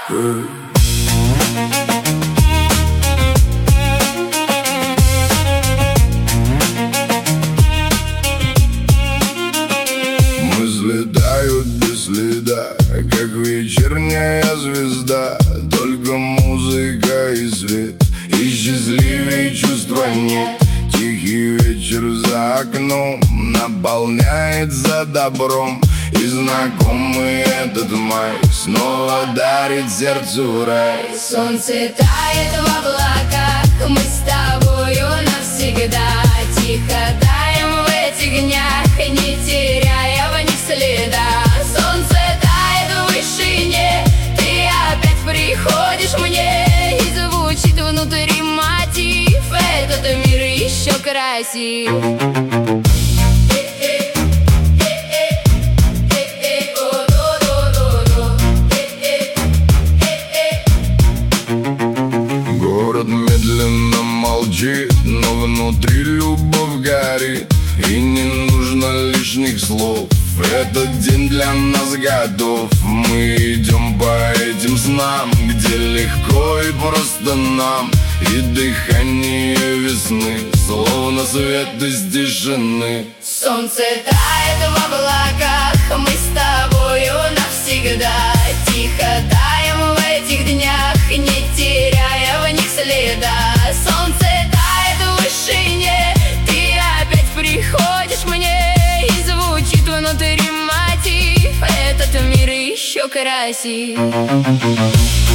Мысли тают без следа, как вечерняя звезда. Только музыка и свет, и счастливее чувства нет. Тихий вечер за окном наполняется добром, и знакомый этот май снова дарит сердцу рай. Солнце тает в облаках, мы с тобою навсегда. Тихо таем в этих днях, не теряя в них следа. Солнце тает в вышине, ты опять приходишь мне, и звучит внутри мотив, этот мир еще красив. Город медленно молчит, но внутри любовь горит, и не нужно лишних слов. Этот день для нас готов. Мы идем по этим снам, где легко и просто нам, и дыхание весны, словно свет из тишины. Солнце тает в облаках, мы с тобою навсегда. Тихо таем в этих днях, не теряя в них следа. Солнце тает в вышине, ты опять приходишь мне, и звучит внутри мотив, этот мир еще красив.